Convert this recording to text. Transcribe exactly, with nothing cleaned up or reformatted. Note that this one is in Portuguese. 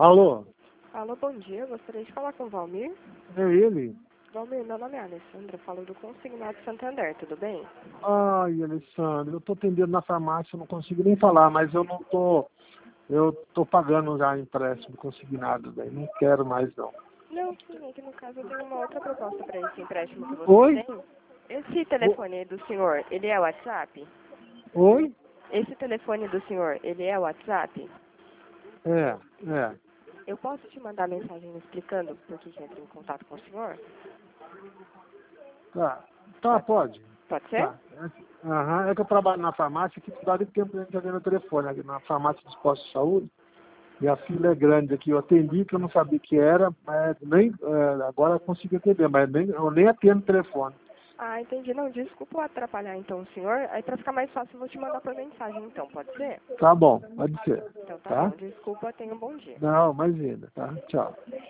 Alô? Alô, bom dia. Gostaria de falar com o Valmir. É ele? Valmir, meu nome é Alessandra, falo do Consignado Santander, tudo bem? Ai, Alessandro, eu tô atendendo na farmácia, eu não consigo nem falar, mas eu não tô... Eu tô pagando já empréstimo consignado, daí não quero mais não. Não, sim, é que no caso eu tenho uma outra proposta para esse empréstimo que você Oi? tem. Esse telefone do senhor, ele é WhatsApp? Oi? Esse telefone do senhor, ele é WhatsApp? É, é. Eu posso te mandar mensagem explicando por que que entra em contato com o senhor? Tá, tá, pode. Pode ser? Tá. É, aham, é que eu trabalho na farmácia, que dá de tempo a gente atender no telefone, aqui na farmácia dos postos de saúde. E a fila é grande aqui, eu atendi que eu não sabia que era, mas nem, é, agora eu consigo atender, mas nem, eu nem atendo o telefone. Ah, entendi. Não, desculpa atrapalhar então o senhor. Aí pra ficar mais fácil eu vou te mandar por mensagem então, pode ser? Tá bom, pode ser, Então tá tá? bom. Desculpa, tenha um bom dia. Não, imagina, tá? Tchau.